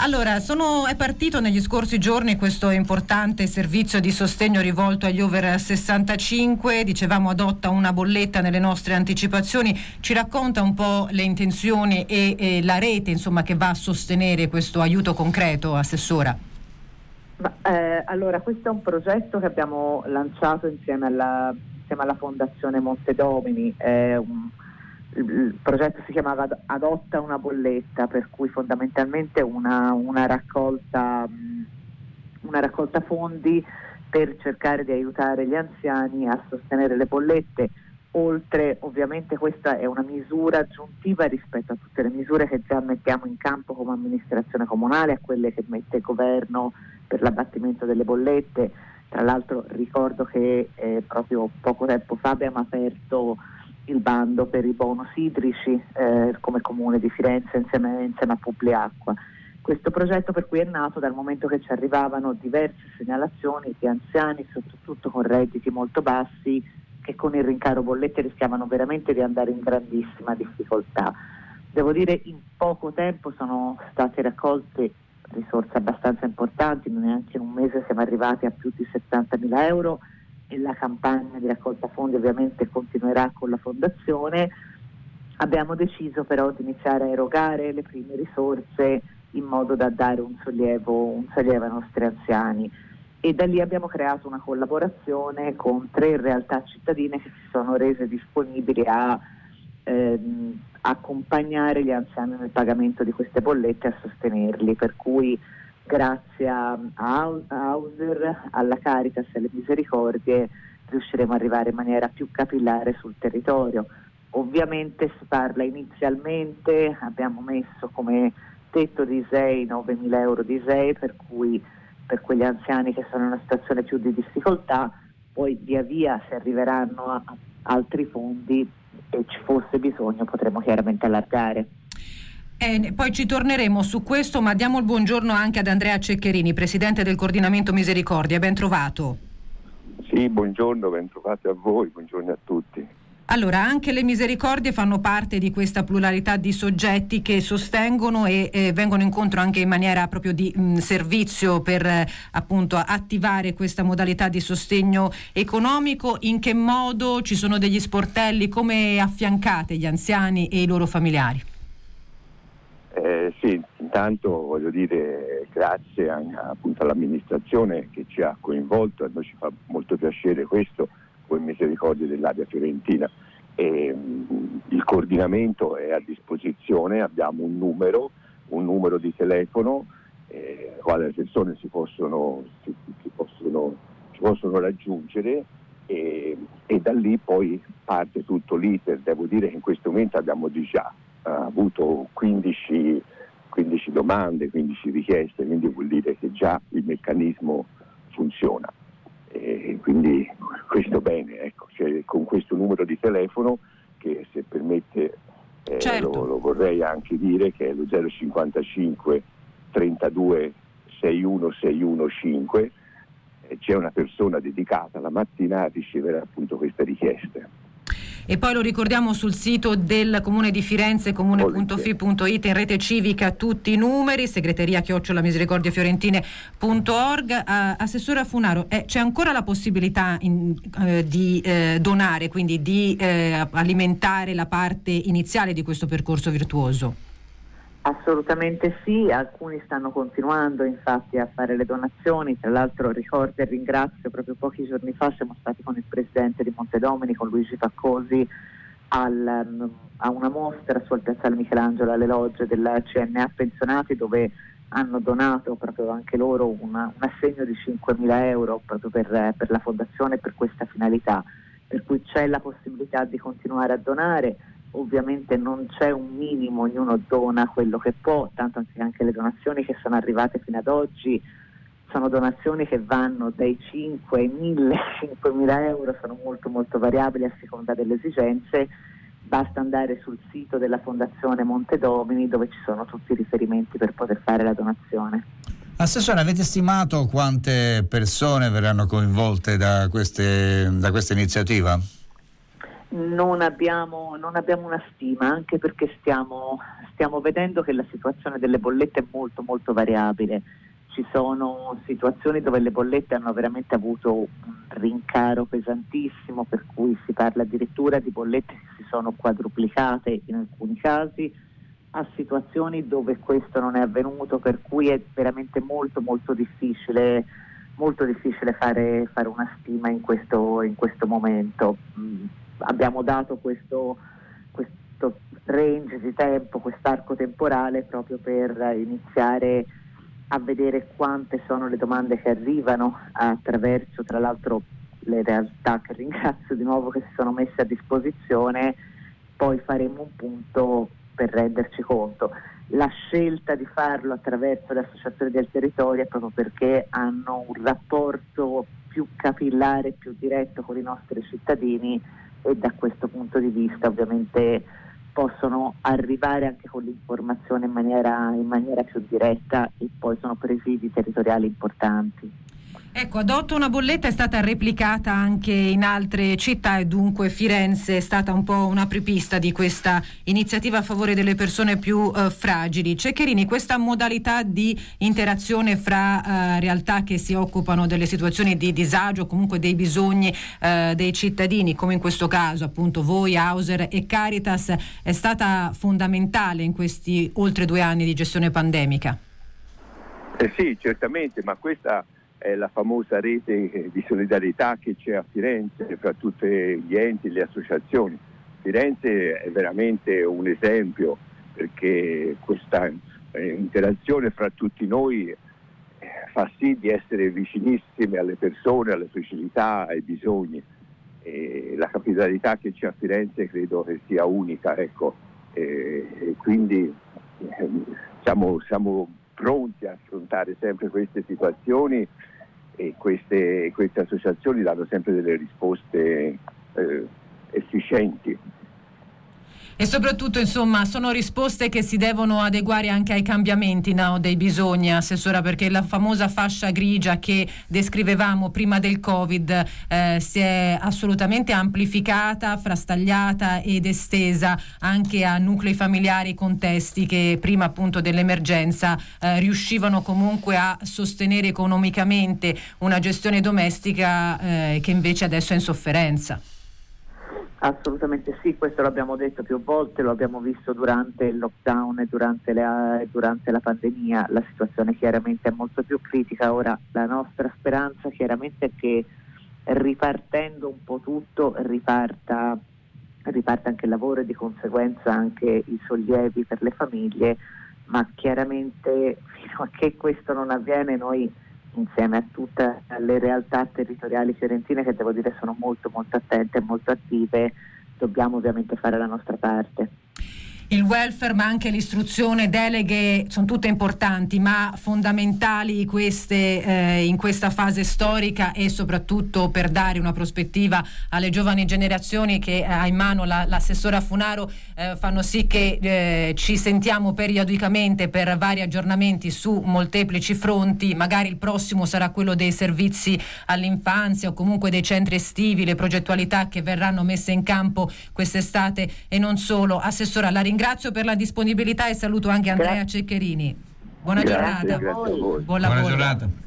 Allora, è partito negli scorsi giorni questo importante servizio di sostegno rivolto agli over 65, dicevamo adotta una bolletta nelle nostre anticipazioni, ci racconta un po' le intenzioni e la rete insomma che va a sostenere questo aiuto concreto, Assessora? Allora, questo è un progetto che abbiamo lanciato insieme alla Fondazione Montedomini. Il progetto si chiamava Adotta una bolletta, per cui fondamentalmente una raccolta fondi per cercare di aiutare gli anziani a sostenere le bollette. Oltre, ovviamente questa è una misura aggiuntiva rispetto a tutte le misure che già mettiamo in campo come amministrazione comunale, a quelle che mette il governo per l'abbattimento delle bollette. Tra l'altro ricordo che proprio poco tempo fa abbiamo aperto il bando per i bonus idrici come Comune di Firenze insieme a Publiacqua. Questo progetto per cui è nato dal momento che ci arrivavano diverse segnalazioni di anziani, soprattutto con redditi molto bassi, che con il rincaro bollette rischiavano veramente di andare in grandissima difficoltà. Devo dire, in poco tempo sono state raccolte risorse abbastanza importanti, neanche in un mese siamo arrivati a più di 70.000 euro, e la campagna di raccolta fondi ovviamente continuerà con la Fondazione. Abbiamo deciso però di iniziare a erogare le prime risorse in modo da dare un sollievo ai nostri anziani, e da lì abbiamo creato una collaborazione con 3 realtà cittadine che si sono rese disponibili a accompagnare gli anziani nel pagamento di queste bollette e a sostenerli, per cui grazie a Auser, alla Caritas e alle Misericordie riusciremo ad arrivare in maniera più capillare sul territorio. Ovviamente si parla inizialmente, abbiamo messo come tetto di ISEE 9.000 euro di ISEE, per cui per quegli anziani che sono in una situazione più di difficoltà, poi via via si arriveranno a altri fondi e ci fosse bisogno potremo chiaramente allargare. Poi ci torneremo su questo, ma diamo il buongiorno anche ad Andrea Ceccherini, presidente del Coordinamento Misericordia. Ben trovato. Sì, buongiorno, ben trovati a voi, buongiorno a tutti. Allora, anche le Misericordie fanno parte di questa pluralità di soggetti che sostengono e vengono incontro anche in maniera proprio di servizio per appunto attivare questa modalità di sostegno economico. In che modo? Ci sono degli sportelli? Come affiancate gli anziani e i loro familiari? Sì, intanto voglio dire grazie appunto all'amministrazione che ci ha coinvolto, a noi ci fa molto piacere questo, con Misericordia dell'Adia Fiorentina. Il coordinamento è a disposizione, abbiamo un numero di telefono quale le persone si possono raggiungere, e da lì poi parte tutto l'iter. Devo dire che in questo momento abbiamo già avuto 15 domande, 15 richieste, quindi vuol dire che già il meccanismo funziona. Quindi questo bene, ecco, cioè, con questo numero di telefono che, se permette, certo, lo vorrei anche dire, che è lo 055 32 61 615, c'è una persona dedicata la mattina a ricevere appunto queste richieste. E poi lo ricordiamo sul sito del Comune di Firenze, comune.fi.it, in rete civica tutti i numeri, segreteria@misericordiafiorentine.org. Assessora Funaro, c'è ancora la possibilità di donare, quindi di alimentare la parte iniziale di questo percorso virtuoso? Assolutamente sì, alcuni stanno continuando infatti a fare le donazioni. Tra l'altro ricordo e ringrazio, proprio pochi giorni fa siamo stati con il presidente di Montedomini, con Luigi Paccosi, a una mostra sul piazzale Michelangelo alle logge della CNA Pensionati, dove hanno donato proprio anche loro un assegno di 5.000 euro proprio per la fondazione, per questa finalità, per cui c'è la possibilità di continuare a donare. Ovviamente non c'è un minimo, ognuno dona quello che può, tanto anche le donazioni che sono arrivate fino ad oggi sono donazioni che vanno dai 5 ai 5.000 euro, sono molto molto variabili a seconda delle esigenze. Basta andare sul sito della Fondazione Montedomini, dove ci sono tutti i riferimenti per poter fare la donazione. Assessore, avete stimato quante persone verranno coinvolte da questa iniziativa? non abbiamo una stima, anche perché stiamo vedendo che la situazione delle bollette è molto molto variabile. Ci sono situazioni dove le bollette hanno veramente avuto un rincaro pesantissimo, per cui si parla addirittura di bollette che si sono quadruplicate in alcuni casi, a situazioni dove questo non è avvenuto, per cui è veramente molto molto difficile fare una stima in questo momento. Abbiamo dato questo range di tempo, quest'arco temporale, proprio per iniziare a vedere quante sono le domande che arrivano attraverso, tra l'altro, le realtà che ringrazio di nuovo che si sono messe a disposizione. Poi faremo un punto per renderci conto. La scelta di farlo attraverso le associazioni del territorio è proprio perché hanno un rapporto più capillare, più diretto con i nostri cittadini, e da questo punto di vista ovviamente possono arrivare anche con l'informazione in maniera più diretta, e poi sono presidi territoriali importanti. Ecco, ad Otto una bolletta è stata replicata anche in altre città, e dunque Firenze è stata un po' un apripista di questa iniziativa a favore delle persone più fragili. Ceccherini, questa modalità di interazione fra realtà che si occupano delle situazioni di disagio, comunque dei bisogni dei cittadini, come in questo caso appunto voi, Hauser e Caritas, è stata fondamentale in questi oltre 2 anni di gestione pandemica. Sì, certamente, ma questa è la famosa rete di solidarietà che c'è a Firenze fra tutti gli enti e le associazioni. Firenze è veramente un esempio, perché questa interazione fra tutti noi fa sì di essere vicinissimi alle persone, alle fragilità, ai bisogni. E la capitalità che c'è a Firenze credo che sia unica, ecco. E quindi siamo pronti a affrontare sempre queste situazioni, e queste associazioni danno sempre delle risposte efficienti. E soprattutto, insomma, sono risposte che si devono adeguare anche ai cambiamenti, no, dei bisogni, Assessora, perché la famosa fascia grigia che descrivevamo prima del Covid si è assolutamente amplificata, frastagliata ed estesa anche a nuclei familiari, contesti che prima appunto dell'emergenza riuscivano comunque a sostenere economicamente una gestione domestica che invece adesso è in sofferenza. Assolutamente sì, questo l'abbiamo detto più volte, lo abbiamo visto durante il lockdown e durante la pandemia. La situazione chiaramente è molto più critica. Ora la nostra speranza chiaramente è che ripartendo un po' tutto riparta anche il lavoro e di conseguenza anche i sollievi per le famiglie, ma chiaramente fino a che questo non avviene noi, insieme a tutte le realtà territoriali fiorentine, che devo dire sono molto molto attente e molto attive, dobbiamo ovviamente fare la nostra parte. Il welfare, ma anche l'istruzione, deleghe sono tutte importanti, ma fondamentali queste in questa fase storica, e soprattutto per dare una prospettiva alle giovani generazioni che ha in mano l'assessora Funaro, fanno sì che ci sentiamo periodicamente per vari aggiornamenti su molteplici fronti. Magari il prossimo sarà quello dei servizi all'infanzia o comunque dei centri estivi, le progettualità che verranno messe in campo quest'estate e non solo. Assessora, la ringrazio per la disponibilità e saluto anche Andrea Ceccherini. Buona giornata. Grazie a voi. Buon lavoro. Buona giornata.